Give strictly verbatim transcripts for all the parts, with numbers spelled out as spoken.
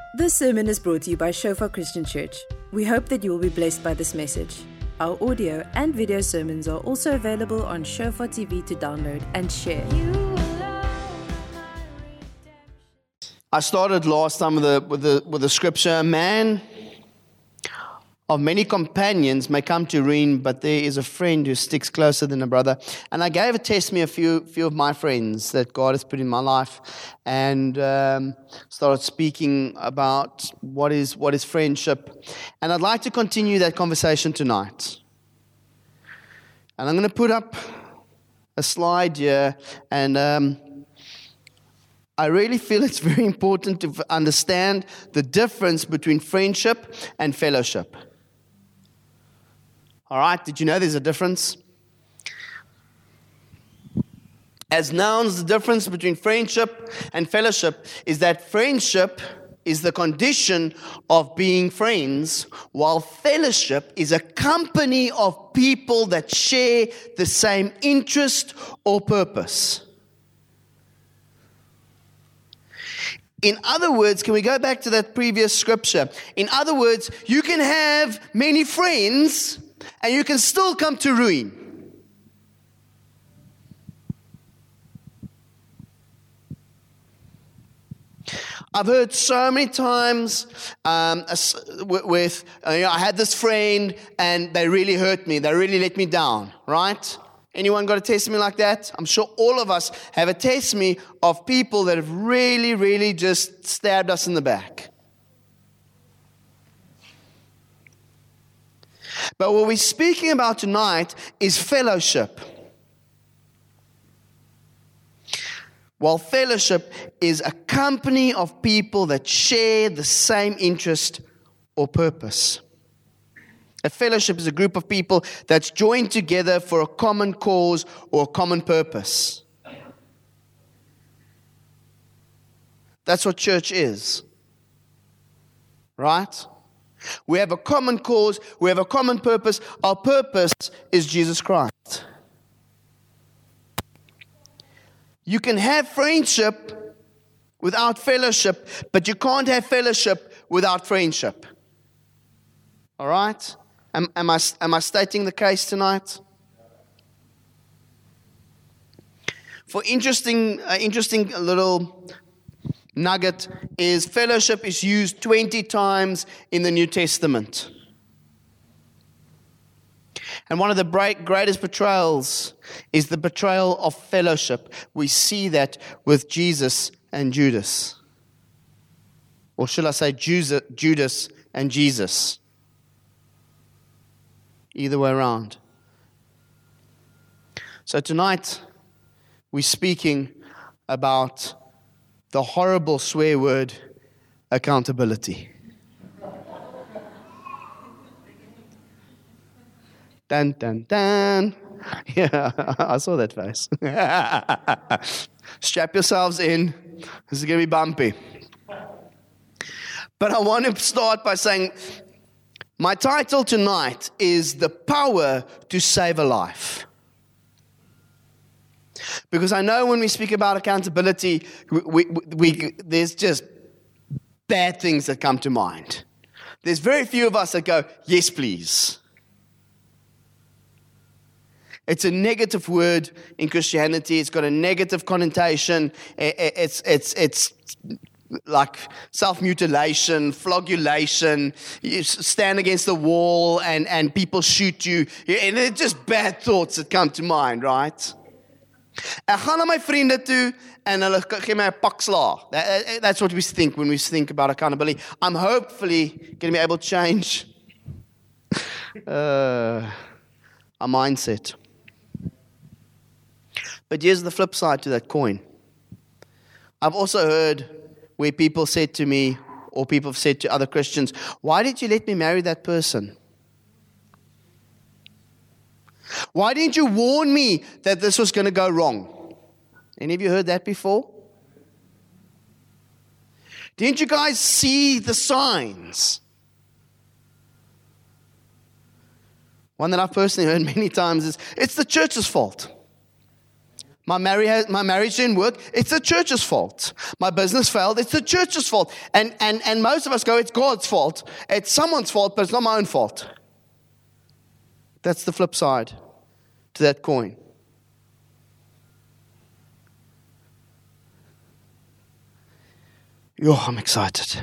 This sermon is brought to you by Shofar Christian Church. We hope that you will be blessed by this message. Our audio and video sermons are also available on Shofar T V to download and share. I started last time with the with the with the scripture. A man of many companions may come to ruin, but there is a friend who sticks closer than a brother. And I gave a testimony a few few of my friends that God has put in my life, and um, started speaking about what is what is friendship. And I'd like to continue that conversation tonight. And I'm going to put up a slide here, and um, I really feel it's very important to understand the difference between friendship and fellowship. All right, did you know there's a difference? As nouns, the difference between friendship and fellowship is that friendship is the condition of being friends, while fellowship is a company of people that share the same interest or purpose. In other words, can we go back to that previous scripture? In other words, you can have many friends and you can still come to ruin. I've heard so many times um, with, uh, you know, I had this friend and they really hurt me. They really let me down, right? Anyone got a testimony like that? I'm sure all of us have a testimony of people that have really, really just stabbed us in the back. But what we're speaking about tonight is fellowship. While fellowship is a company of people that share the same interest or purpose. A fellowship is a group of people that's joined together for a common cause or a common purpose. That's what church is. Right? We have a common cause, we have a common purpose. Our purpose is Jesus Christ. You can have friendship without fellowship, but you can't have fellowship without friendship. All right? Am, am, I, am I stating the case tonight? For interesting, uh, interesting little nugget is fellowship is used twenty times in the New Testament. And one of the greatest betrayals is the betrayal of fellowship. We see that with Jesus and Judas. Or should I say Judas and Jesus? Either way around. So tonight, we're speaking about the horrible swear word, accountability. Dun, dun, dun. Yeah, I saw that face. Strap yourselves in. This is going to be bumpy. But I want to start by saying, my title tonight is The Power to Save a Life. Because I know when we speak about accountability, we, we, we, there's just bad things that come to mind. There's very few of us that go, yes, please. It's a negative word in Christianity. It's got a negative connotation. It's, it's, it's like self-mutilation, flagellation. You stand against the wall and, and people shoot you. And it's just bad thoughts that come to mind, right? Ek gaan na my vriende toe en hulle gee my 'n pak slaag. That's what we think when we think about accountability. I'm hopefully going to be able to change uh, our mindset. But here's the flip side to that coin. I've also heard where people said to me, or people have said to other Christians, why did you let me marry that person? Why didn't you warn me that this was going to go wrong? Any of you heard that before? Didn't you guys see the signs? One that I've personally heard many times is, it's the church's fault. My marriage, my marriage didn't work. It's the church's fault. My business failed. It's the church's fault. And, and, and most of us go, it's God's fault. It's someone's fault, but it's not my own fault. That's the flip side to that coin. Yo, I'm excited.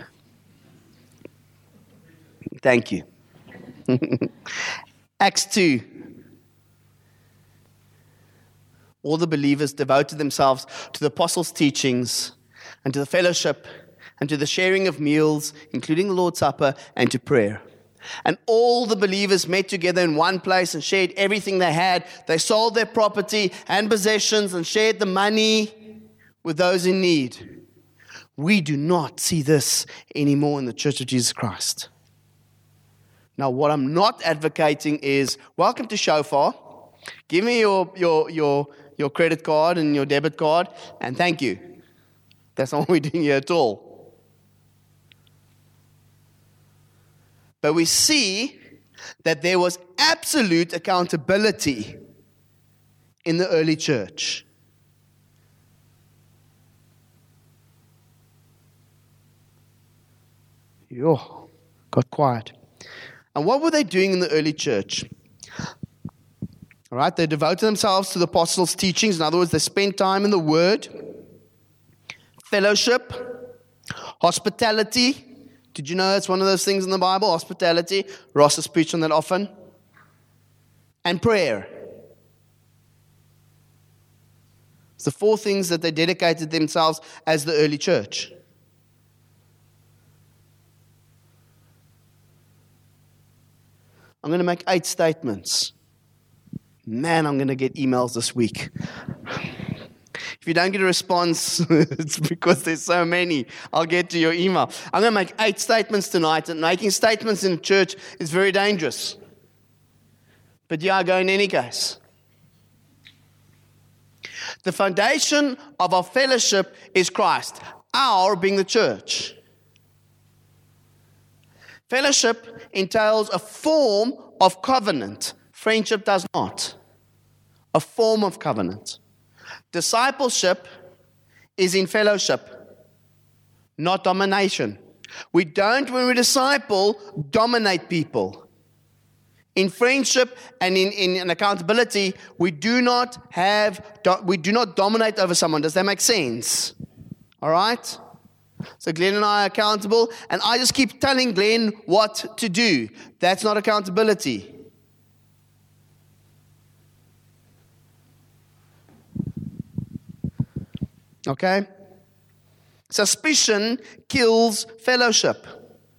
Thank you. Acts two. All the believers devoted themselves to the apostles' teachings and to the fellowship and to the sharing of meals, including the Lord's Supper, and to prayer. And all the believers met together in one place and shared everything they had. They sold their property and possessions and shared the money with those in need. We do not see this anymore in the Church of Jesus Christ. Now, what I'm not advocating is, welcome to Shofar. Give me your your your your credit card and your debit card, and thank you. That's not what we're doing here at all. But we see that there was absolute accountability in the early church. Yo, got quiet. And what were they doing in the early church? All right, they devoted themselves to the apostles' teachings. In other words, they spent time in the Word, fellowship, hospitality. Did you know that's one of those things in the Bible? Hospitality. Ross has preached on that often. And prayer. It's the four things that they dedicated themselves as the early church. I'm going to make eight statements. Man, I'm going to get emails this week. If you don't get a response, it's because there's so many. I'll get to your email. I'm going to make eight statements tonight, and making statements in church is very dangerous. But yeah, I go in any case. The foundation of our fellowship is Christ, our being the church. Fellowship entails a form of covenant. Friendship does not. A form of covenant. Discipleship is in fellowship, not domination. We don't, when we disciple, dominate people. In friendship and in, in, in accountability, we do not have, we do not dominate over someone. Does that make sense? All right? So Glenn and I are accountable, and I just keep telling Glenn what to do. That's not accountability. Okay? Suspicion kills fellowship.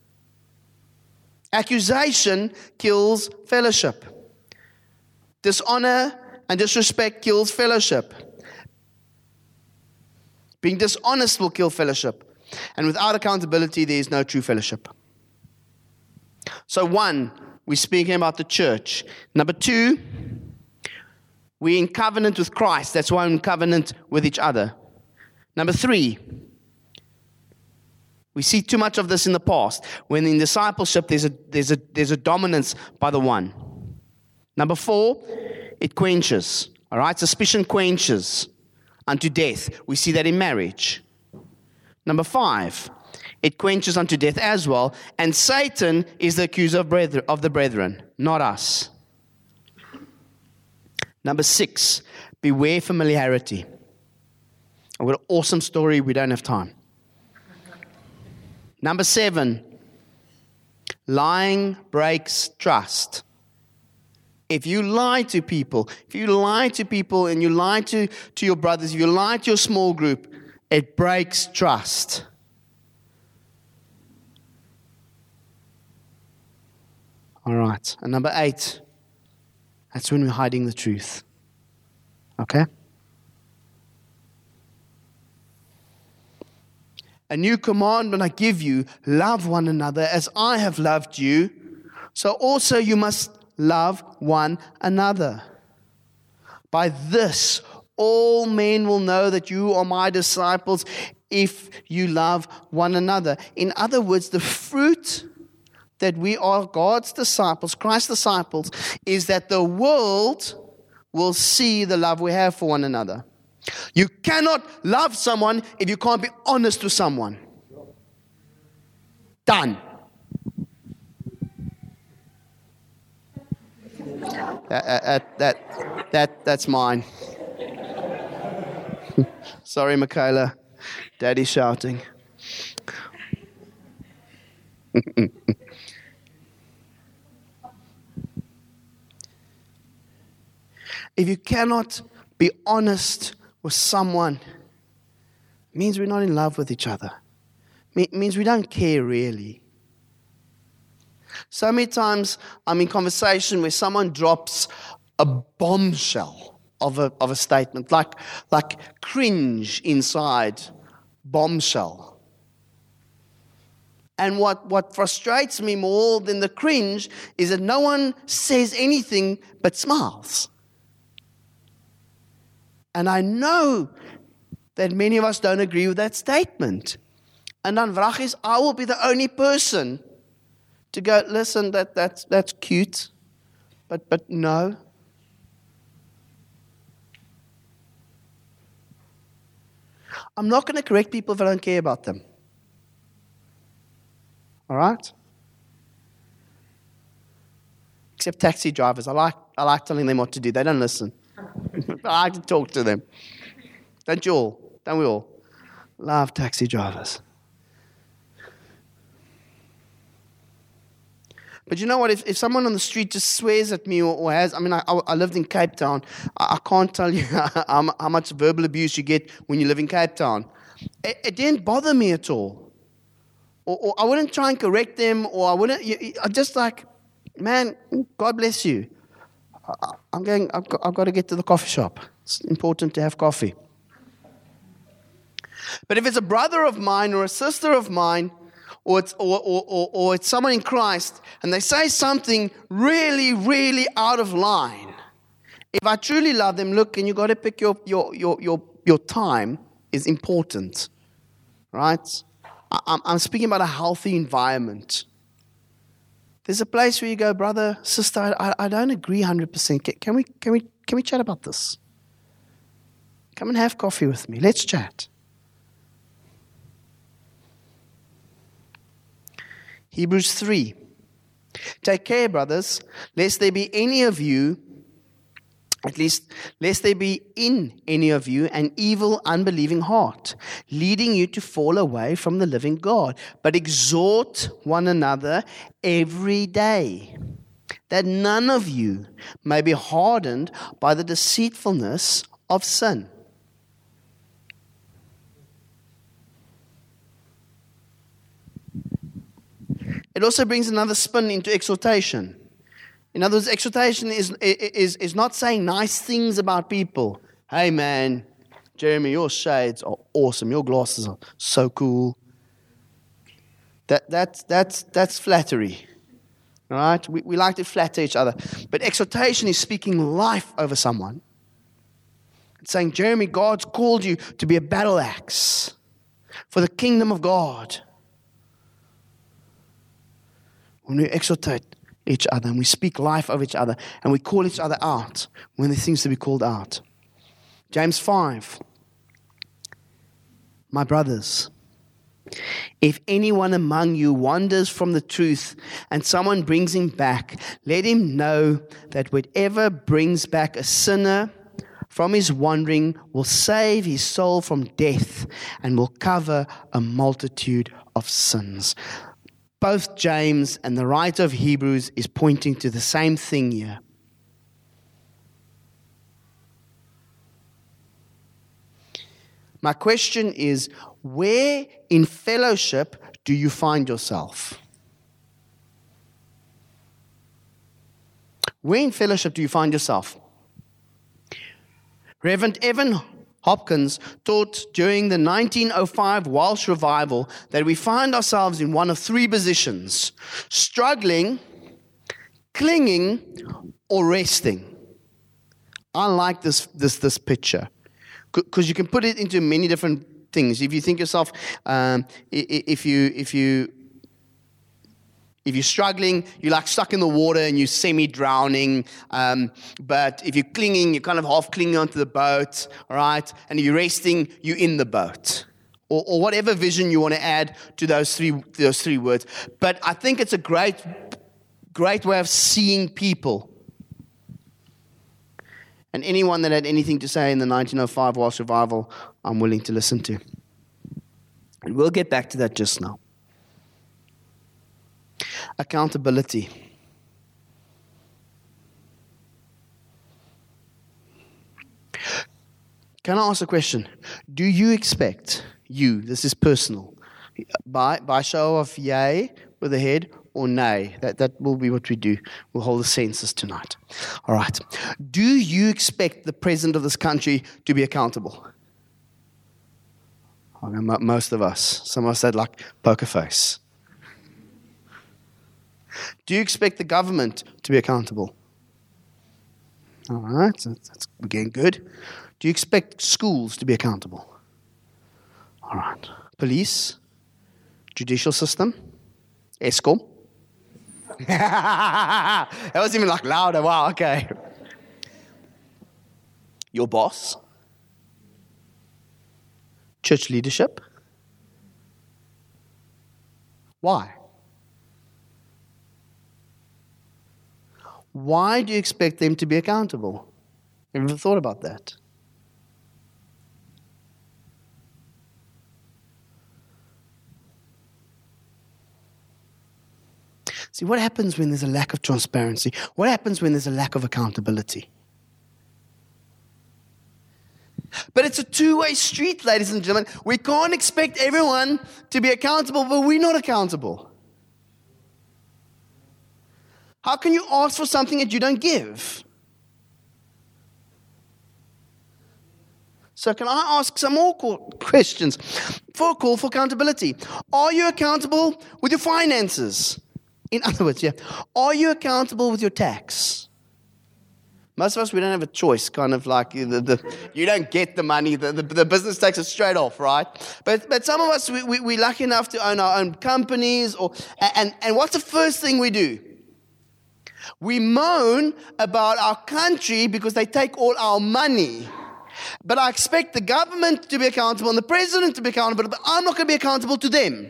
Accusation kills fellowship. Dishonor and disrespect kills fellowship. Being dishonest will kill fellowship. And without accountability, there is no true fellowship. So one, we're speaking about the church. Number two, we're in covenant with Christ. That's why we're in covenant with each other. Number three, we see too much of this in the past. When in discipleship, there's a, there's a, there's a dominance by the one. Number four, it quenches. All right, suspicion quenches unto death. We see that in marriage. Number five, it quenches unto death as well. And Satan is the accuser of, brethren, of the brethren, not us. Number six, beware familiarity. I've got an awesome story. We don't have time. Number seven, lying breaks trust. If you lie to people, if you lie to people and you lie to, to your brothers, if you lie to your small group, it breaks trust. All right. And number eight, that's when we're hiding the truth. Okay? A new commandment I give you, love one another as I have loved you, so also you must love one another. By this, all men will know that you are my disciples if you love one another. In other words, the fruit that we are God's disciples, Christ's disciples, is that the world will see the love we have for one another. You cannot love someone if you can't be honest to someone. Done. That, that, that, that, that's mine. Sorry, Michaela. Daddy's shouting. If you cannot be honest with someone, it means we're not in love with each other. It means we don't care really. So many times I'm in conversation where someone drops a bombshell of a of a statement, like like cringe inside, bombshell. And what, what frustrates me more than the cringe is that no one says anything but smiles. And I know that many of us don't agree with that statement. And dan vrag is, I will be the only person to go, listen, that, that's, that's cute, but, but no. I'm not going to correct people if I don't care about them. All right? Except taxi drivers. I like, I like telling them what to do. They don't listen. I like to talk to them. Don't you all? Don't we all? Love taxi drivers. But you know what? If, if someone on the street just swears at me or, or has, I mean, I, I lived in Cape Town. I, I can't tell you how, how much verbal abuse you get when you live in Cape Town. It, it didn't bother me at all. Or, or I wouldn't try and correct them, or I wouldn't, I just like, man, God bless you. I, I'm going, I've got, I've got to get to the coffee shop. It's important to have coffee. But if it's a brother of mine or a sister of mine, or it's, or, or, or, or it's someone in Christ, and they say something really, really out of line, if I truly love them, look, and you got to pick your, your, your, your, your time is important, right? I, I'm speaking about a healthy environment. There's a place where you go, brother, sister, I, I don't agree one hundred percent. Can we, can we, can we chat about this? Come and have coffee with me. Let's chat. Hebrews three. Take care, brothers, lest there be any of you, at least, lest there be in any of you an evil, unbelieving heart, leading you to fall away from the living God. But exhort one another every day, that none of you may be hardened by the deceitfulness of sin. It also brings another spin into exhortation. In other words, exhortation is, is, is not saying nice things about people. Hey man, Jeremy, your shades are awesome. Your glasses are so cool. That, that, that's, that's flattery. All right? We, we like to flatter each other. But exhortation is speaking life over someone. It's saying, Jeremy, God's called you to be a battle axe for the kingdom of God. When we exhortate each other and we speak life over each other and we call each other out when there seems to be called out. James five. My brothers, if anyone among you wanders from the truth and someone brings him back, let him know that whatever brings back a sinner from his wandering will save his soul from death and will cover a multitude of sins. Both James and the writer of Hebrews is pointing to the same thing here. My question is, where in fellowship do you find yourself? Where in fellowship do you find yourself? Reverend Evan Hopkins taught during the nineteen oh five Welsh revival that we find ourselves in one of three positions: struggling, clinging, or resting. I like this this this picture because you can put it into many different things. If you think yourself, um, if you if you If you're struggling, you're like stuck in the water and you're semi-drowning. Um, but if you're clinging, you're kind of half clinging onto the boat, all right? And if you're resting, you're in the boat. Or, or whatever vision you want to add to those three those three words. But I think it's a great, great way of seeing people. And anyone that had anything to say in the nineteen oh five Welsh revival, I'm willing to listen to. And we'll get back to that just now. Accountability. Can I ask a question? Do you expect, you, this is personal, by, by show of yay with a head or nay? That, that will be what we do. We'll hold the census tonight. All right. Do you expect the president of this country to be accountable? Okay, most of us. Some of us had like poker face. Do you expect the government to be accountable? All right, that's, that's we're getting good. Do you expect schools to be accountable? All right. Police, judicial system, ESCOM. That was even like louder. Wow, okay. Your boss, church leadership. Why? Why do you expect them to be accountable? Have you ever thought about that? See, what happens when there's a lack of transparency? What happens when there's a lack of accountability? But it's a two-way street, ladies and gentlemen. We can't expect everyone to be accountable, but we're not accountable. How can you ask for something that you don't give? So can I ask some more questions for a call for accountability? Are you accountable with your finances? In other words, yeah, are you accountable with your tax? Most of us, we don't have a choice, kind of like the, the, you don't get the money, the, the, the business takes it straight off, right? But but some of us, we, we, we're lucky enough to own our own companies, or and, and what's the first thing we do? We moan about our country because they take all our money. But I expect the government to be accountable and the president to be accountable, but I'm not going to be accountable to them.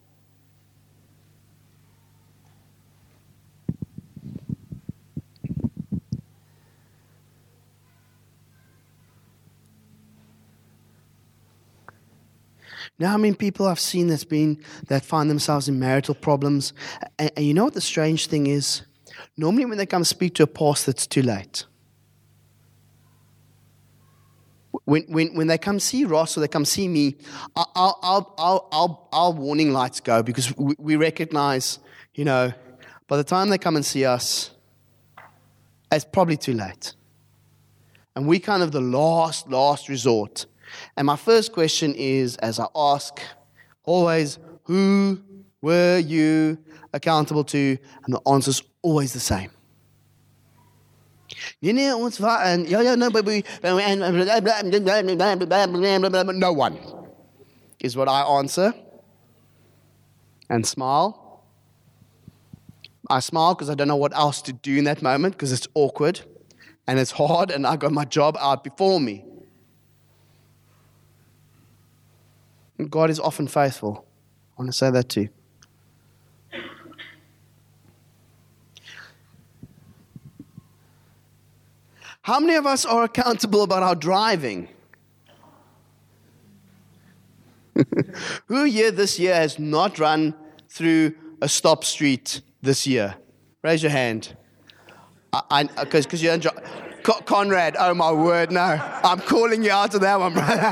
You know how many people I've seen that's been, that find themselves in marital problems? And, and you know what the strange thing is? Normally when they come speak to a pastor, it's too late. When when when they come see Ross or they come see me, our our our our, our warning lights go, because we, we recognize, you know, by the time they come and see us, it's probably too late. And we kind of the last, last resort. And my first question is, as I ask, always, who were you accountable to? And the answer's always the same. No one is what I answer. And smile. I smile because I don't know what else to do in that moment, because it's awkward and it's hard and I got my job out before me. And God is often faithful. I want to say that too. How many of us are accountable about our driving? Who here this year has not run through a stop street this year? Raise your hand. I because because you're Conrad. Oh my word, no! I'm calling you out to that one, brother.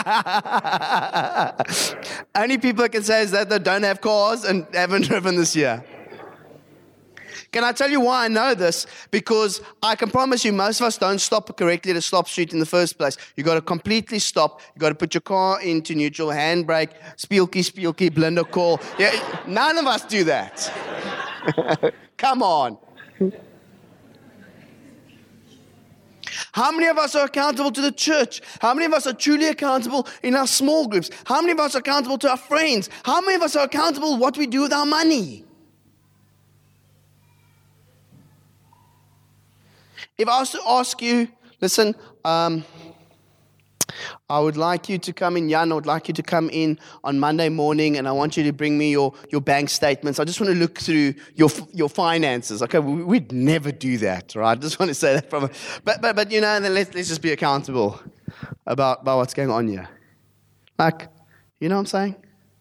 Only people I can say is that they don't have cars and haven't driven this year. Can I tell you why I know this? Because I can promise you, most of us don't stop correctly at a stop street in the first place. You got to completely stop. You got to put your car into neutral, handbrake, spielkie, spielkie, blinder call. Yeah, none of us do that. Come on. How many of us are accountable to the church? How many of us are truly accountable in our small groups? How many of us are accountable to our friends? How many of us are accountable for what we do with our money? If I was to ask you, listen, um, I would like you to come in, Jan, I would like you to come in on Monday morning, and I want you to bring me your, your bank statements. I just want to look through your your finances. Okay, we, we'd never do that, right? I just want to say that from a, but but but you know, then let's let's just be accountable about, about what's going on here. Like, you know what I'm saying?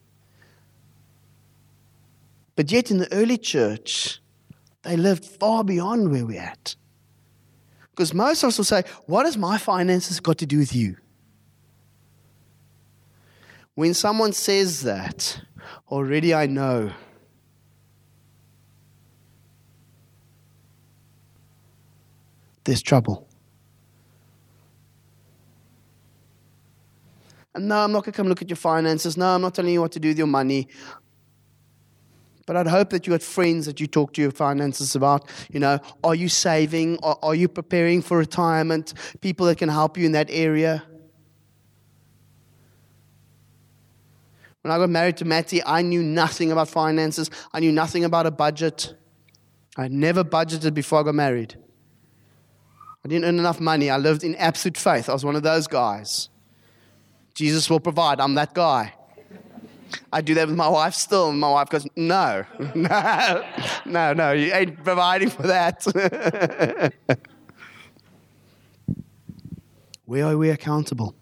But yet in the early church, they lived far beyond where we're at. Because most of us will say, what has my finances got to do with you? When someone says that, already I know there's trouble. And no, I'm not going to come look at your finances. No, I'm not telling you what to do with your money. But I'd hope that you had friends that you talk to your finances about. You know, are you saving? Are, are you preparing for retirement? People that can help you in that area. When I got married to Matty, I knew nothing about finances. I knew nothing about a budget. I had never budgeted before I got married. I didn't earn enough money. I lived in absolute faith. I was one of those guys. Jesus will provide. I'm that guy. I do that with my wife still, and my wife goes, no, no, no, no, you ain't providing for that. Where are we accountable?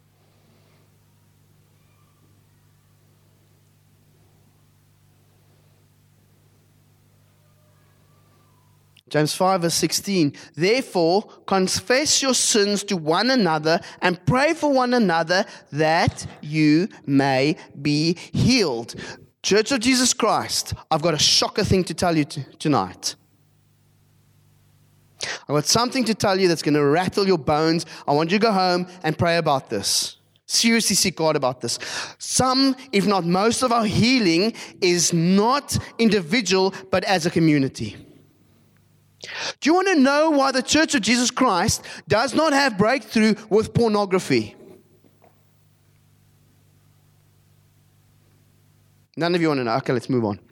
James five verse sixteen, therefore confess your sins to one another and pray for one another that you may be healed. Church of Jesus Christ, I've got a shocker thing to tell you t- tonight. I've got something to tell you that's going to rattle your bones. I want you to go home and pray about this. Seriously seek God about this. Some, if not most of our healing is not individual, but as a community. Do you want to know why the Church of Jesus Christ does not have breakthrough with pornography? None of you want to know. Okay, let's move on.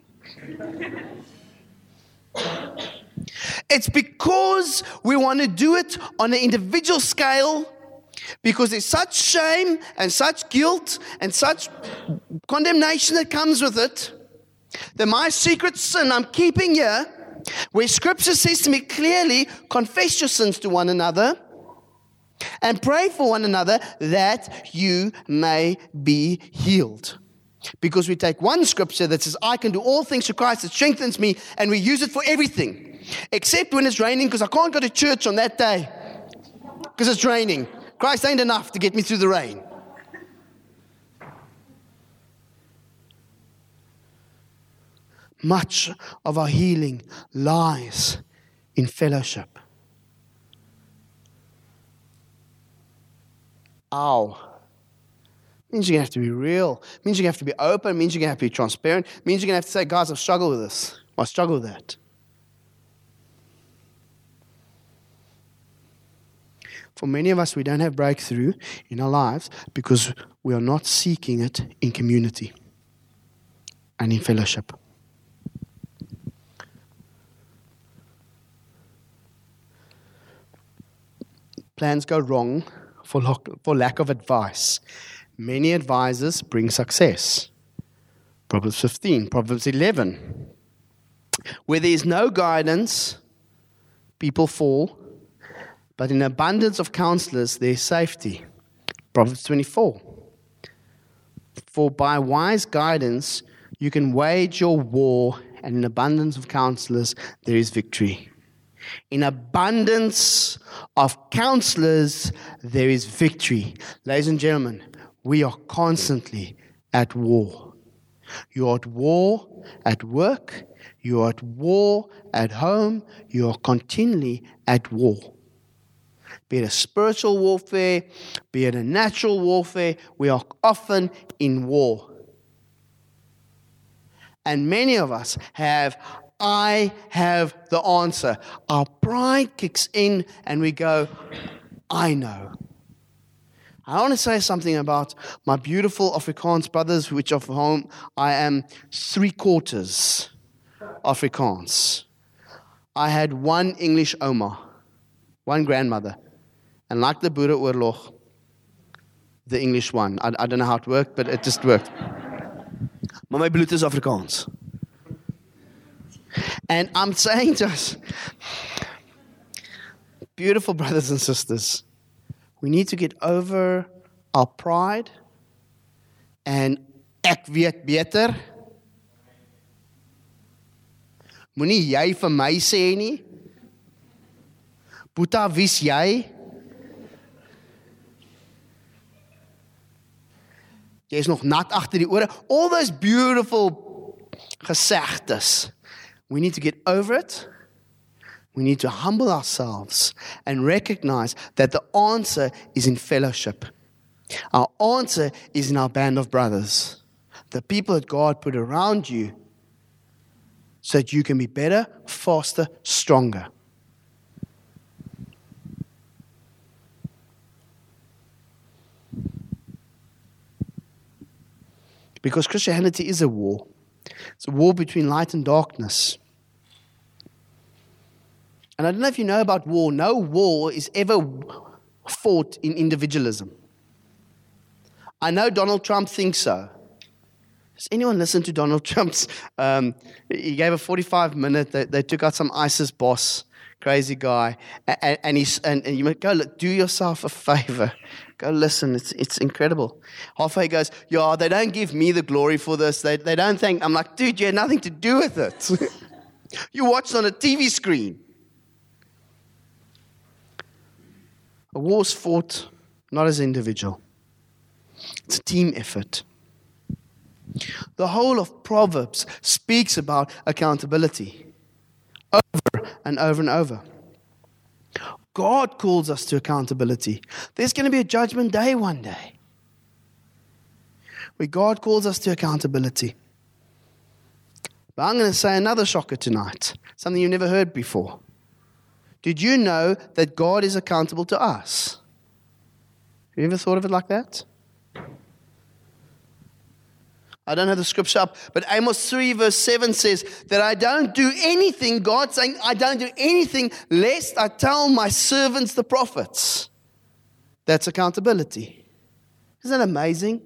It's because we want to do it on an individual scale, because there's such shame and such guilt and such condemnation that comes with it, that my secret sin I'm keeping here, where Scripture says to me clearly, confess your sins to one another and pray for one another that you may be healed. Because we take one Scripture that says, I can do all things through Christ that strengthens me, and we use it for everything. Except when it's raining, because I can't go to church on that day because it's raining. Christ ain't enough to get me through the rain. Much of our healing lies in fellowship. Ow. Means you're going to have to be real. Means you're going to have to be open. Means you're going to have to be transparent. Means you're going to have to say, guys, I've struggled with this. I struggle with that. For many of us, we don't have breakthrough in our lives because we are not seeking it in community and in fellowship. Plans go wrong for, for lack of advice. Many advisors bring success. Proverbs fifteen, Proverbs eleven. Where there is no guidance, people fall, but in abundance of counselors there is safety. Proverbs twenty-four. For by wise guidance you can wage your war, and in abundance of counselors there is victory. In abundance of counselors, there is victory. Ladies and gentlemen, we are constantly at war. You are at war at work. You are at war at home. You are continually at war. Be it a spiritual warfare, be it a natural warfare, we are often in war. And many of us have I have the answer. Our pride kicks in and we go, I know. I want to say something about my beautiful Afrikaans brothers, which of whom I am three quarters Afrikaans. I had one English Oma. one grandmother. And like the Boereoorlog, the English one. I, I don't know how it worked, but it just worked. Maar my bloed is Afrikaans. And I'm saying to us, beautiful brothers and sisters, we need to get over our pride and ek weet beter. Moenie jy vir my sê nie. Boeta, wie's jy? Jy is nog nat agter die ore. All those beautiful gesegdes. We need to get over it. We need to humble ourselves and recognize that the answer is in fellowship. Our answer is in our band of brothers. The people that God put around you so that you can be better, faster, stronger. Because Christianity is a war. It's a war between light and darkness. And I don't know if you know about war. No war is ever fought in individualism. I know Donald Trump thinks so. Does anyone listen to Donald Trump's? Um, he gave a forty-five minute. They, they took out some ISIS boss, crazy guy, and, and he's and, and you might go look, do yourself a favor. Go listen. It's it's incredible. Halfway he goes, yeah, they don't give me the glory for this. They they don't think. I'm like, dude, you had nothing to do with it. You watched on a T V screen. A war's fought not as an individual. It's a team effort. The whole of Proverbs speaks about accountability over and over and over. God calls us to accountability. There's going to be a judgment day one day where God calls us to accountability. But I'm going to say another shocker tonight, something you've never heard before. Did you know that God is accountable to us? Have you ever thought of it like that? I don't have the scripture up, but Amos three verse seven says that I don't do anything, God saying, I don't do anything lest I tell my servants the prophets. That's accountability. Isn't that amazing?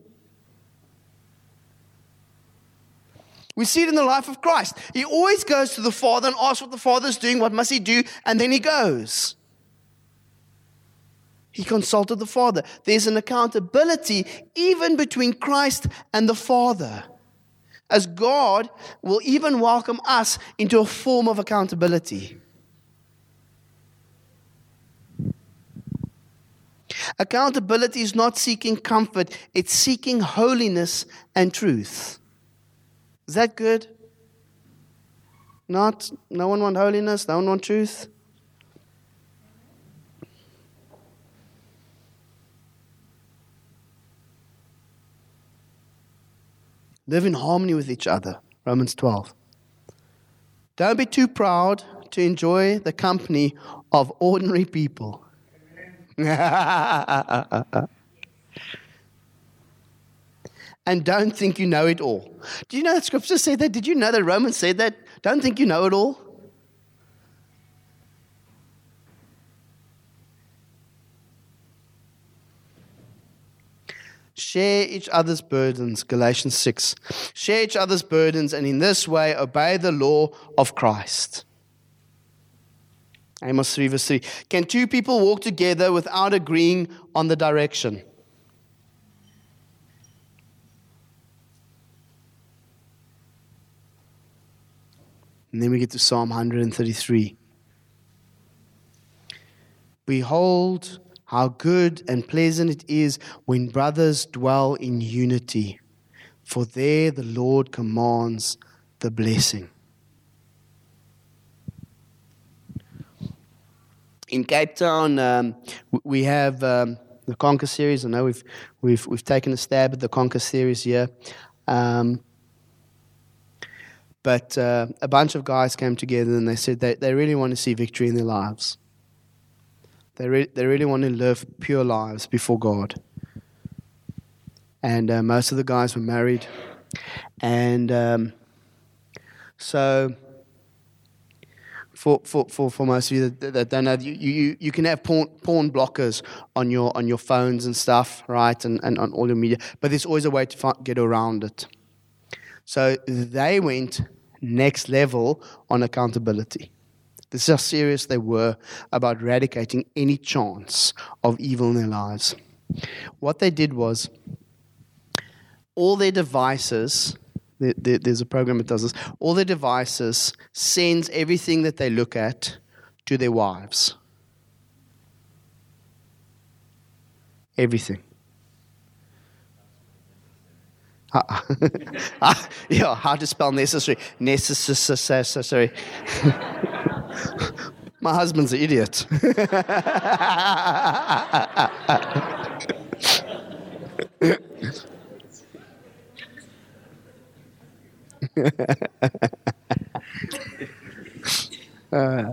We see it in the life of Christ. He always goes to the Father and asks what the Father is doing, what must he do, and then he goes. He consulted the Father. There's an accountability even between Christ and the Father. As God will even welcome us into a form of accountability. Accountability is not seeking comfort, it's seeking holiness and truth. Is that good? Not? No one want holiness, no one want truth? Live in harmony with each other. Romans twelve. Don't be too proud to enjoy the company of ordinary people. And don't think you know it all. Do you know that Scripture said that? Did you know that Romans said that? Don't think you know it all. Share each other's burdens, Galatians six. Share each other's burdens, and in this way obey the law of Christ. Amos three verse three. Can two people walk together without agreeing on the direction? And then we get to Psalm one thirty-three. Behold, how good and pleasant it is when brothers dwell in unity, for there the Lord commands the blessing. In Cape Town, um, we have um, the Conquer series. I know we've we've we've taken a stab at the Conquer series here, um, but uh, a bunch of guys came together and they said they they really want to see victory in their lives. They, re- they really want to live pure lives before God. And uh, most of the guys were married. And um, so For, for, for, for most of you that, that don't know, you, you, you can have porn, porn blockers on your on your phones and stuff, right, and, and on all your media, but there's always a way to fi- get around it. So they went next level on accountability. This is how serious they were about eradicating any chance of evil in their lives. What they did was, all their devices, there, there, there's a program that does this, all their devices sends everything that they look at to their wives. Everything. Uh, yeah, how to spell necessary. Necessary. My husband's an idiot. uh,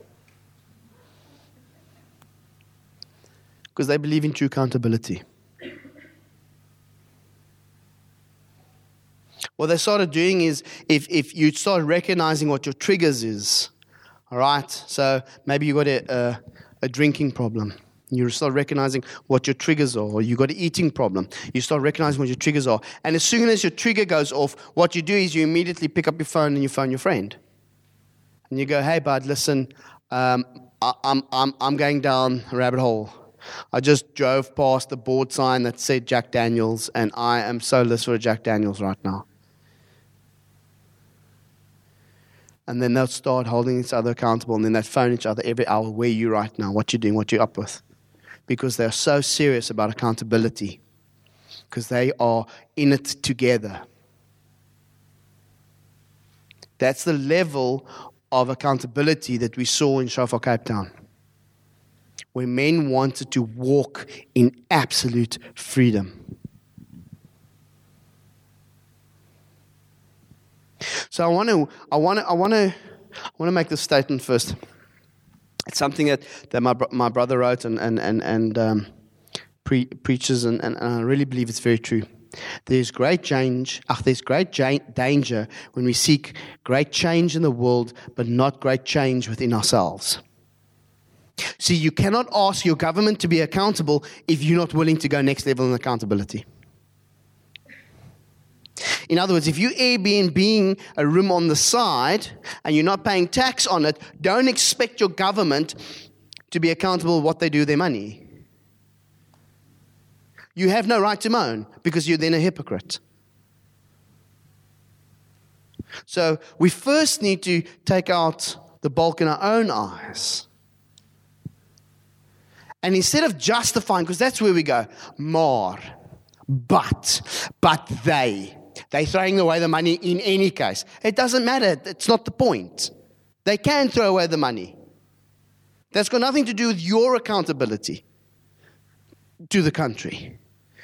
because they believe in true accountability. What they started doing is, if, if you start recognizing what your triggers is, all right, so maybe you got a, a, a drinking problem. You start recognizing what your triggers are, or you got an eating problem. You start recognizing what your triggers are. And as soon as your trigger goes off, what you do is you immediately pick up your phone and you phone your friend. And you go, hey, bud, listen, um, I, I'm, I'm, I'm going down a rabbit hole. I just drove past the board sign that said Jack Daniels, and I am so list for a Jack Daniels right now. And then they'll start holding each other accountable, and then they'll phone each other every hour, where are you right now, what you doing, what you up with. Because they're so serious about accountability. Because they are in it together. That's the level of accountability that we saw in Shofar Cape Town, where men wanted to walk in absolute freedom. So I want to, I want to, I want to, I want to make this statement first. It's something that, that my my brother wrote and and and and um, pre- preaches, and, and, and I really believe it's very true. There's great change. Ach, there's great ja- danger when we seek great change in the world, but not great change within ourselves. See, you cannot ask your government to be accountable if you're not willing to go next level in accountability. In other words, if you Airbnb a room on the side and you're not paying tax on it, don't expect your government to be accountable for what they do with their money. You have no right to moan because you're then a hypocrite. So we first need to take out the bulk in our own eyes. And instead of justifying, because that's where we go, maar, but, but they, they're throwing away the money in any case. It doesn't matter. It's not the point. They can throw away the money. That's got nothing to do with your accountability to the country.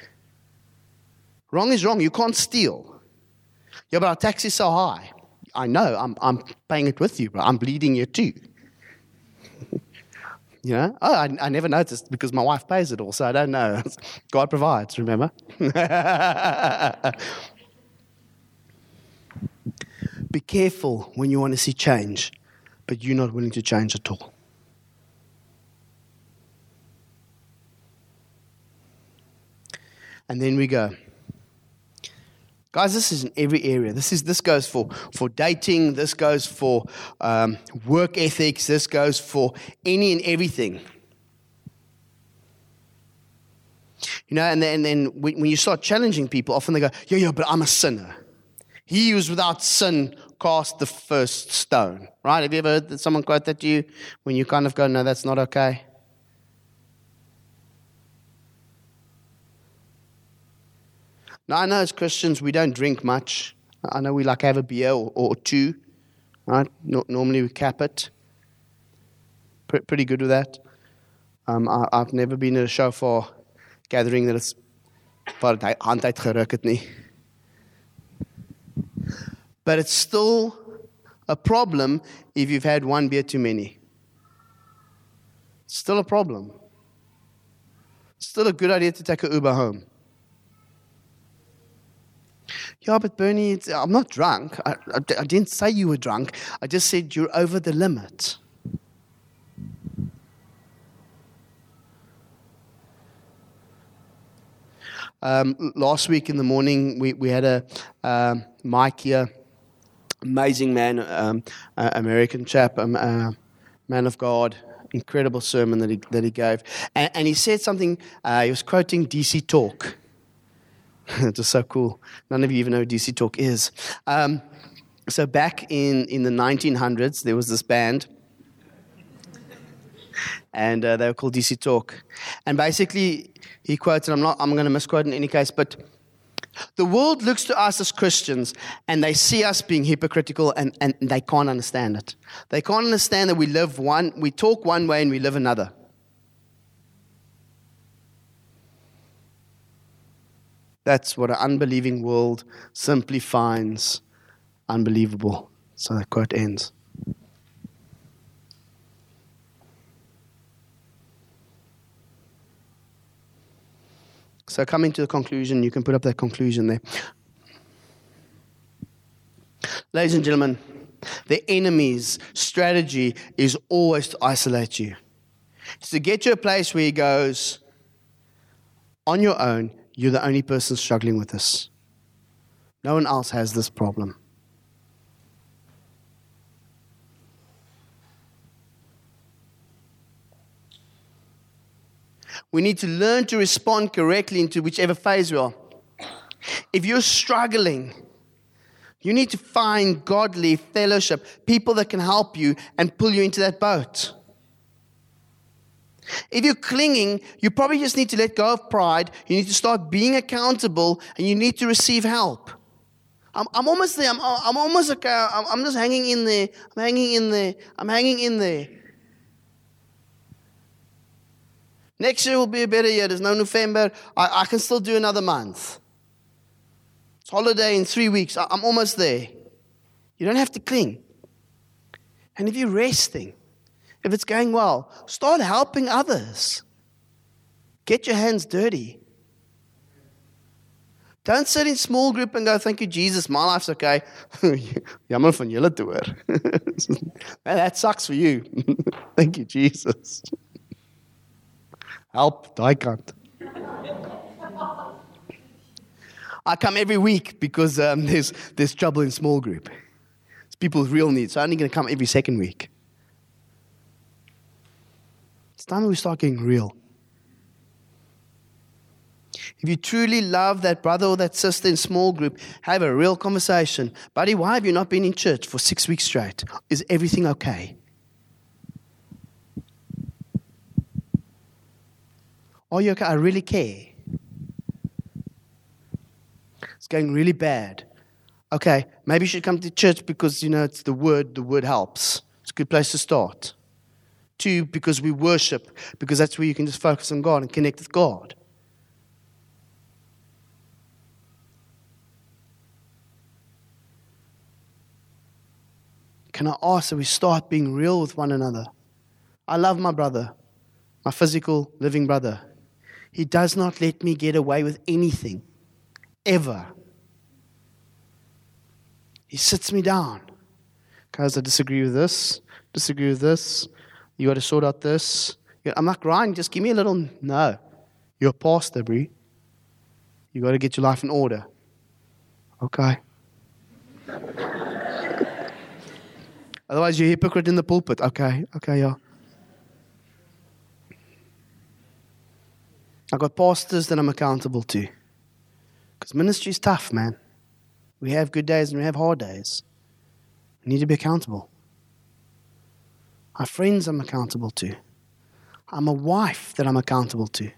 Wrong is wrong. You can't steal. Yeah, but our tax is so high. I know. I'm I'm paying it with you, but I'm bleeding you too. You know? Oh, I, I never noticed because my wife pays it all, so I don't know. God provides, remember? Be careful when you want to see change, but you're not willing to change at all. And then we go. Guys, this is in every area. This is this goes for, for dating. This goes for um, work ethics. This goes for any and everything. You know, and then, and then when you start challenging people, often they go, yeah, yeah, but I'm a sinner. He who was without sin cast the first stone. Right? Have you ever heard someone quote that to you when you kind of go, no, that's not okay? Now, I know as Christians, we don't drink much. I know we like have a beer or, or two, right? No, normally we cap it. P- pretty good with that. Um, I, I've never been at a shofar gathering that it's wat hy hand uit geruk het nie. But it's still a problem if you've had one beer too many. It's still a problem. It's still a good idea to take an Uber home. Yeah, but Bernie, it's, I'm not drunk. I, I, I didn't say you were drunk. I just said you're over the limit. Um, last week in the morning, we, we had a um, Mike here, amazing man, um, uh, American chap, um, uh, man of God, incredible sermon that he that he gave, and, and he said something. Uh, he was quoting D C Talk. It was so cool. None of you even know what D C Talk is. Um, so back in, in the nineteen hundreds, there was this band. And uh, they were called D C Talk. And basically, he quoted, I'm not, I'm going to misquote in any case, but the world looks to us as Christians and they see us being hypocritical and, and they can't understand it. They can't understand that we live one, we talk one way and we live another. That's what an unbelieving world simply finds unbelievable. So that quote ends. So coming to the conclusion, you can put up that conclusion there. Ladies and gentlemen, the enemy's strategy is always to isolate you. It's to get to a place where he goes, on your own, you're the only person struggling with this. No one else has this problem. We need to learn to respond correctly into whichever phase we are. If you're struggling, you need to find godly fellowship, people that can help you and pull you into that boat. If you're clinging, you probably just need to let go of pride. You need to start being accountable, and you need to receive help. I'm, I'm almost there. I'm, I'm almost okay. I'm, I'm just hanging in there. I'm hanging in there. I'm hanging in there. Next year will be a better year. There's no November. I, I can still do another month. It's holiday in three weeks. I, I'm almost there. You don't have to cling. And if you're resting, if it's going well, start helping others. Get your hands dirty. Don't sit in small group and go, thank you, Jesus, my life's okay. Jammer van julle te hoor. That sucks for you. Thank you, Jesus. Help, daai kant. I come every week because um, there's there's trouble in small group. It's people's real needs. So I'm only going to come every second week. It's time we start getting real. If you truly love that brother or that sister in small group, have a real conversation. Buddy, why have you not been in church for six weeks straight? Is everything okay? Are you okay? I really care. It's going really bad. Okay, maybe you should come to church because, you know, it's the word. The word helps. It's a good place to start. Two, because we worship, because that's where you can just focus on God and connect with God. Can I ask that we start being real with one another? I love my brother, my physical living brother. He does not let me get away with anything, ever. He sits me down. Guys, I disagree with this, disagree with this. You got to sort out this. I'm like, Ryan, just give me a little, no. You're a pastor, Bree. You got to get your life in order. Okay. Otherwise, you're a hypocrite in the pulpit. Okay, okay, yeah. I've got pastors that I'm accountable to. Because ministry is tough, man. We have good days and we have hard days. We need to be accountable. I have friends I'm accountable to. I'm a wife that I'm accountable to.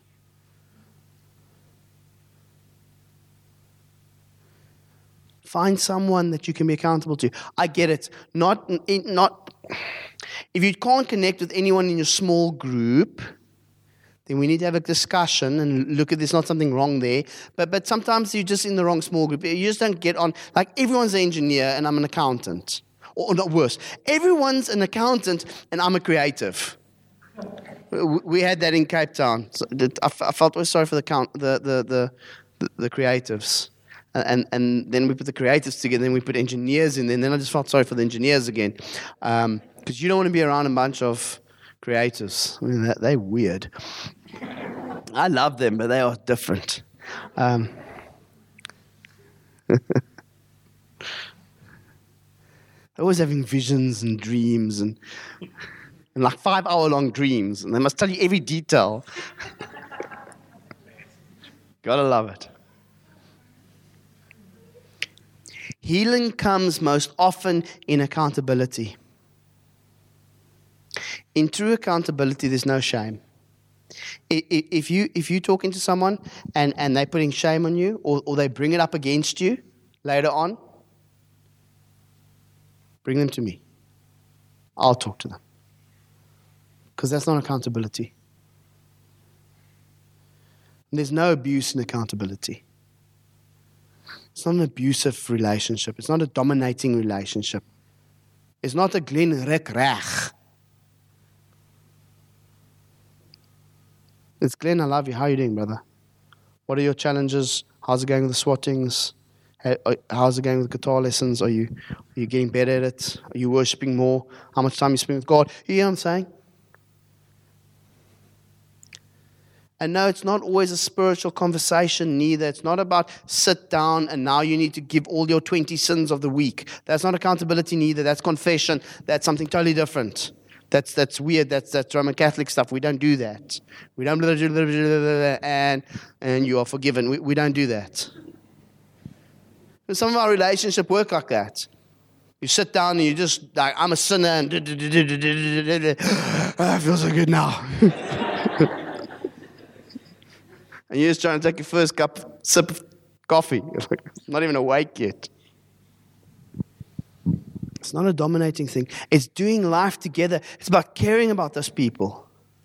Find someone that you can be accountable to. I get it. Not, not. If you can't connect with anyone in your small group, then we need to have a discussion and look at there's not something wrong there. But but sometimes you're just in the wrong small group. You just don't get on. Like everyone's an engineer and I'm an accountant. Or, or not worse. Everyone's an accountant and I'm a creative. We had that in Cape Town. So I felt always sorry for the, count, the, the, the, the, the creatives. And, and then we put the creatives together, then we put engineers in there, and then I just felt sorry for the engineers again. Because um, you don't want to be around a bunch of creatives. I mean, they're, they're weird. I love them, but they are different. Um, they're always having visions and dreams, and, and like five-hour-long dreams, and they must tell you every detail. Gotta love it. Healing comes most often in accountability. In true accountability, there's no shame. If you if you talking to someone and, and they're putting shame on you, or, or they bring it up against you later on, bring them to me. I'll talk to them. Because that's not accountability. There's no abuse in accountability. It's not an abusive relationship. It's not a dominating relationship. It's not a Glen Rek Reg. It's Glenn, I love you. How are you doing, brother? What are your challenges? How's it going with the swattings? How's it going with guitar lessons? Are you are you getting better at it? Are you worshiping more? How much time you spend with God? You hear what I'm saying? And no, it's not always a spiritual conversation neither. It's not about sit down and now you need to give all your twenty sins of the week. That's not accountability neither. That's confession. That's something totally different. That's that's weird. That's that's Roman Catholic stuff. We don't do that. We don't blah, blah, blah, blah, blah, and and you are forgiven. We we don't do that. And some of our relationship work like that. You sit down and you just like, I'm a sinner and I feel so good now. And you're just trying to take your first cup, sip of coffee. You're like, not even awake yet. It's not a dominating thing. It's doing life together. It's about caring about those people.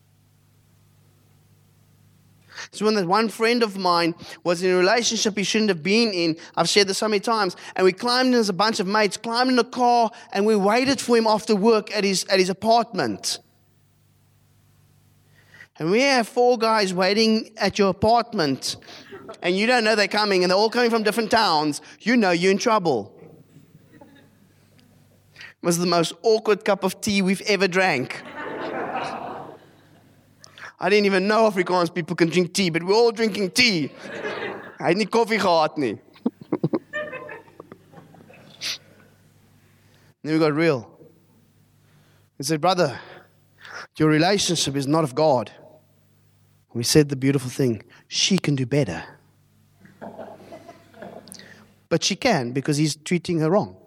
So when that one friend of mine was in a relationship he shouldn't have been in, I've shared this so many times, and we climbed in as a bunch of mates, climbed in a car, and we waited for him after work at his at his apartment. And we have four guys waiting at your apartment, and you don't know they're coming, and they're all coming from different towns. You know you're in trouble. It was the most awkward cup of tea we've ever drank. I didn't even know Afrikaans people can drink tea, but we're all drinking tea. I had nie koffie gehad nie. Then we got real. We said, brother, your relationship is not of God. We said the beautiful thing, she can do better. But she can because he's treating her wrong.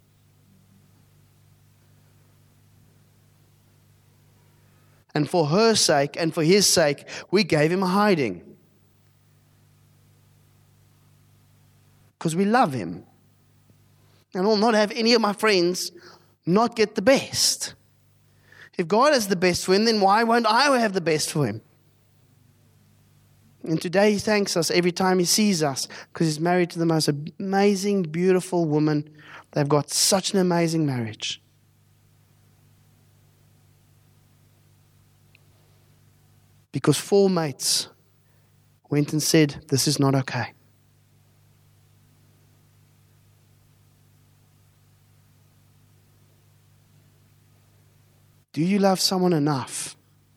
And for her sake and for his sake, we gave him a hiding. Because we love him. And I'll not have any of my friends not get the best. If God has the best for him, then why won't I have the best for him? And today he thanks us every time he sees us because he's married to the most amazing, beautiful woman. They've got such an amazing marriage. Because four mates went and said, this is not okay. Do you love someone enough?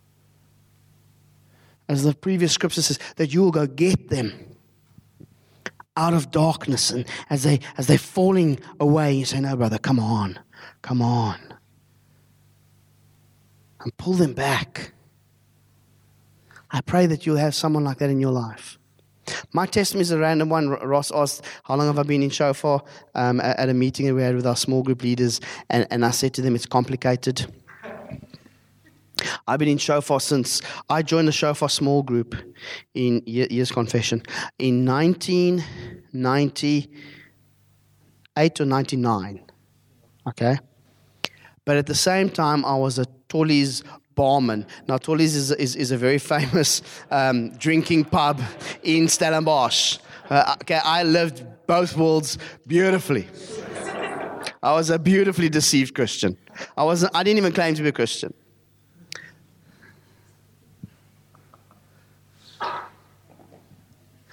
As the previous scripture says, that you will go get them out of darkness. And as, they, as they're falling away, you say, no, brother, come on, come on. And pull them back. I pray that you'll have someone like that in your life. My testimony is a random one. Ross asked, how long have I been in Shofar? Um, at a meeting that we had with our small group leaders. And, and I said to them, it's complicated. I've been in Shofar since I joined the Shofar small group in Years Confession in nineteen ninety-eight or ninety-nine. Okay? But at the same time, I was a Tolly's barman. Now, Tolly's is, is, is a very famous um, drinking pub in Stellenbosch. Uh, okay, I lived both worlds beautifully. I was a beautifully deceived Christian. I wasn't. I didn't even claim to be a Christian.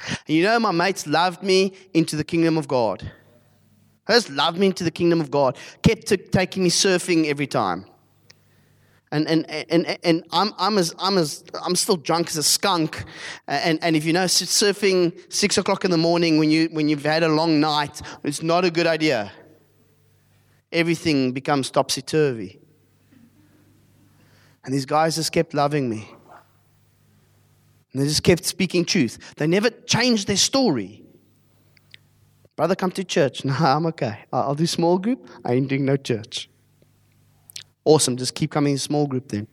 And you know, my mates loved me into the kingdom of God. They just loved me into the kingdom of God. Kept t- taking me surfing every time. And and and and I'm I'm as I'm as I'm still drunk as a skunk, and and if you know surfing six o'clock in the morning when you when you've had a long night, it's not a good idea. Everything becomes topsy turvy. And these guys just kept loving me, and they just kept speaking truth. They never changed their story. Brother, come to church. No, I'm okay. I'll do small group. I ain't doing no church. Awesome, just keep coming in small group then.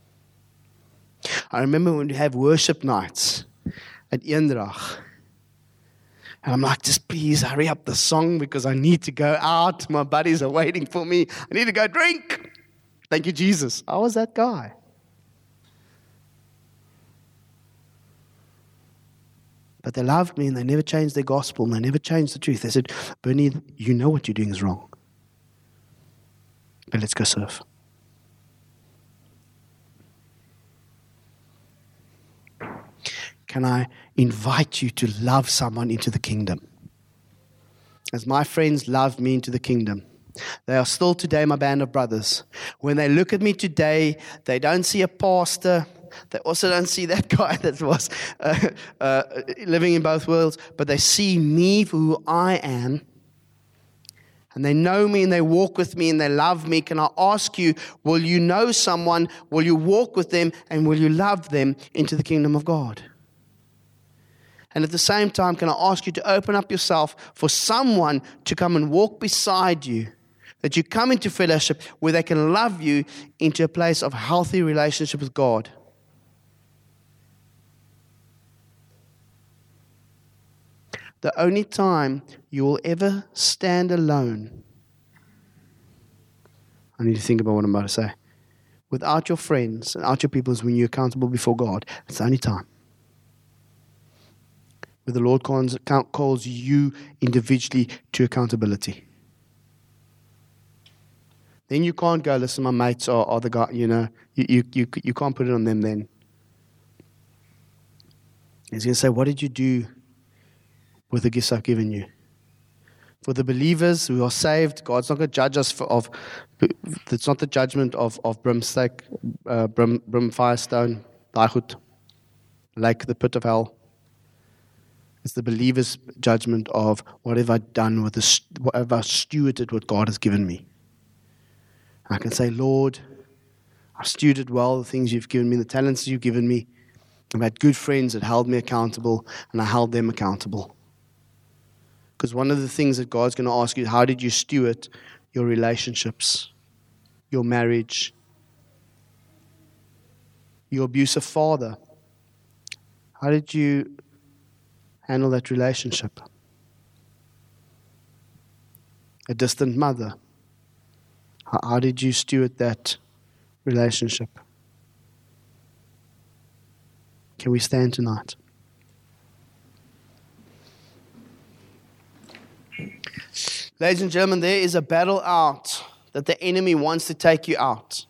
I remember when we have worship nights at Eendrag. And I'm like, just please hurry up the song because I need to go out. My buddies are waiting for me. I need to go drink. Thank you, Jesus. I was that guy. But they loved me and they never changed their gospel and they never changed the truth. They said, Bernie, you know what you're doing is wrong. But let's go surf. Can I invite you to love someone into the kingdom? As my friends loved me into the kingdom, they are still today my band of brothers. When they look at me today, they don't see a pastor. They also don't see that guy that was uh, uh, living in both worlds, but they see me for who I am. And they know me and they walk with me and they love me. Can I ask you, will you know someone, will you walk with them, and will you love them into the kingdom of God? And at the same time, can I ask you to open up yourself for someone to come and walk beside you, that you come into fellowship where they can love you into a place of healthy relationship with God. The only time you will ever stand alone, I need to think about what I'm about to say, without your friends and without your people is when you're accountable before God. It's the only time where the Lord calls, calls you individually to accountability. Then you can't go, listen, my mates are, are the guy, you know, you, you, you, you can't put it on them then. He's going to say, what did you do with the gifts I've given you? For the believers who are saved, God's not going to judge us for, of, it's not the judgment of, of brimstake, uh, brim, brim, firestone, daaigoed, like the pit of hell. It's the believer's judgment of what have I done with this, what have I stewarded what God has given me. I can say, Lord, I've stewarded well the things you've given me, the talents you've given me. I've had good friends that held me accountable, and I held them accountable. Because one of the things that God's going to ask you is, how did you steward your relationships, your marriage, your abusive father? How did you handle that relationship? A distant mother. How, how did you steward that relationship? Can we stand tonight? Ladies and gentlemen, there is a battle out that the enemy wants to take you out.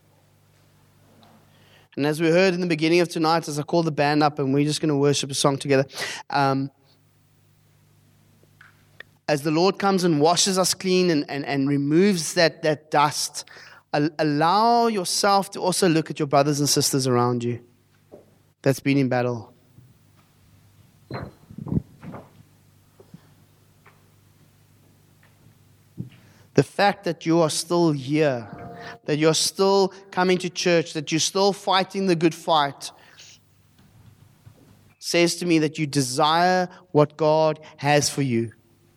And as we heard in the beginning of tonight, as I call the band up and we're just going to worship a song together, um, as the Lord comes and washes us clean and, and, and removes that, that dust, allow yourself to also look at your brothers and sisters around you that's been in battle. The fact that you are still here, that you're still coming to church, that you're still fighting the good fight, says to me that you desire what God has for you.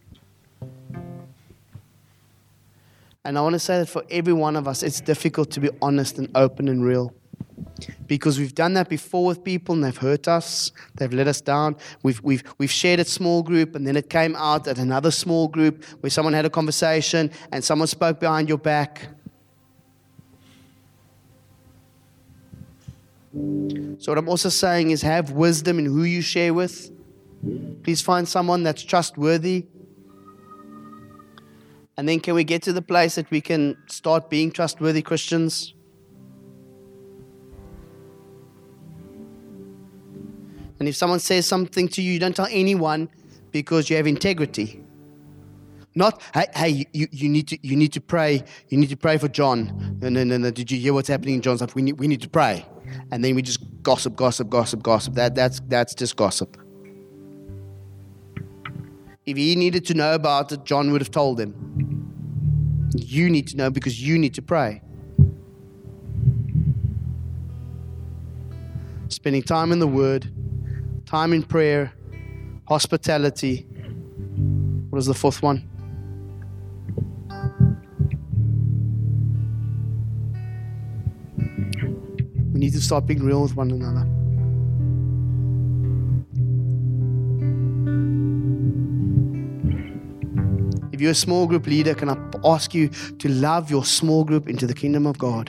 And I want to say that for every one of us, it's difficult to be honest and open and real. Because we've done that before with people and they've hurt us, they've let us down. We've we've we've shared a small group and then it came out at another small group where someone had a conversation and someone spoke behind your back. So what I'm also saying is have wisdom in who you share with. Please find someone that's trustworthy. And then can we get to the place that we can start being trustworthy Christians? And if someone says something to you, you don't tell anyone because you have integrity. Not, hey, hey, you, you need to you need to pray. You need to pray for John. No, no, no, no. Did you hear what's happening in John's life? We need we need to pray. And then we just gossip, gossip, gossip, gossip. That that's that's just gossip. If he needed to know about it, John would have told him. You need to know because you need to pray. Spending time in the Word, time in prayer, hospitality. What is the fourth one? We need to start being real with one another. If you're a small group leader, can I ask you to love your small group into the kingdom of God?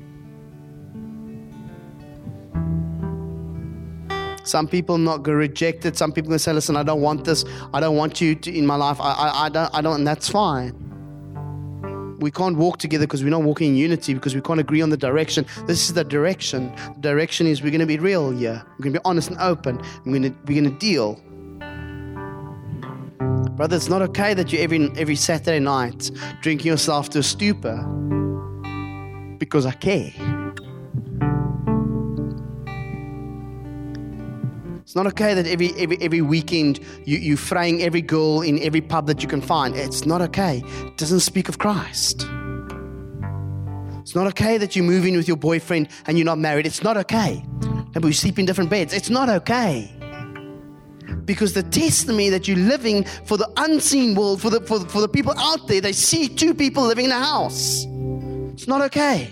Some people not going to reject it. Some people going to say, listen, I don't want this. I don't want you to, in my life. I, I, I don't, I don't, and that's fine. We can't walk together because we're not walking in unity, because we can't agree on the direction. This is the direction. The direction is we're going to be real here. We're going to be honest and open. We're going to, we're going to deal. Brother, it's not okay that you every every Saturday night drinking yourself to a stupor because I care. It's not okay that every every every weekend you, you're fraying every girl in every pub that you can find. It's not okay. It doesn't speak of Christ. It's not okay that you move in with your boyfriend and you're not married. It's not okay. And we sleep in different beds. It's not okay. Because the testimony that you're living for the unseen world, for the, for the for the people out there, they see two people living in a house. It's not okay.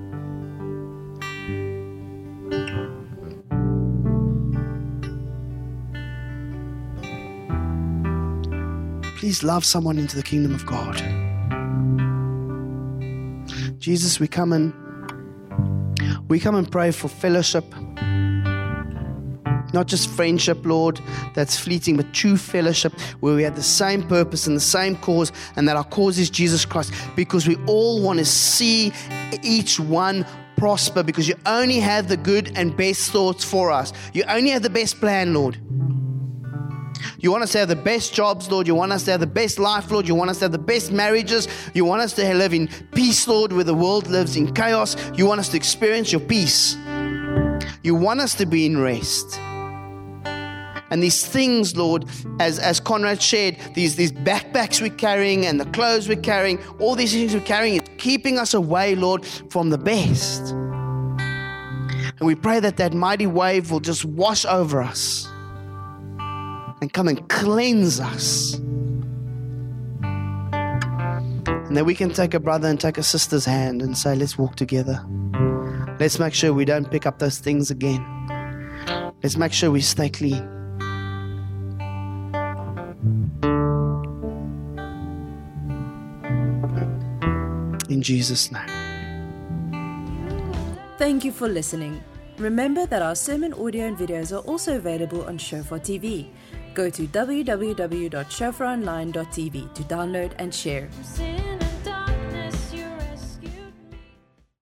Please love someone into the kingdom of God. Jesus, we come and we come and pray for fellowship. Not just friendship, Lord, that's fleeting, but true fellowship where we have the same purpose and the same cause, and that our cause is Jesus Christ, because we all want to see each one prosper, because you only have the good and best thoughts for us. You only have the best plan, Lord. You want us to have the best jobs, Lord. You want us to have the best life, Lord. You want us to have the best marriages. You want us to live in peace, Lord, where the world lives in chaos. You want us to experience your peace. You want us to be in rest. And these things, Lord, as, as Conrad shared, these, these backpacks we're carrying and the clothes we're carrying, all these things we're carrying, it's keeping us away, Lord, from the best. And we pray that that mighty wave will just wash over us and come and cleanse us. And that we can take a brother and take a sister's hand and say, let's walk together. Let's make sure we don't pick up those things again. Let's make sure we stay clean. In Jesus' name. Thank you for listening. Remember that our sermon audio and videos are also available on Shofar T V. Go to w w w dot shofar online dot t v to download and share.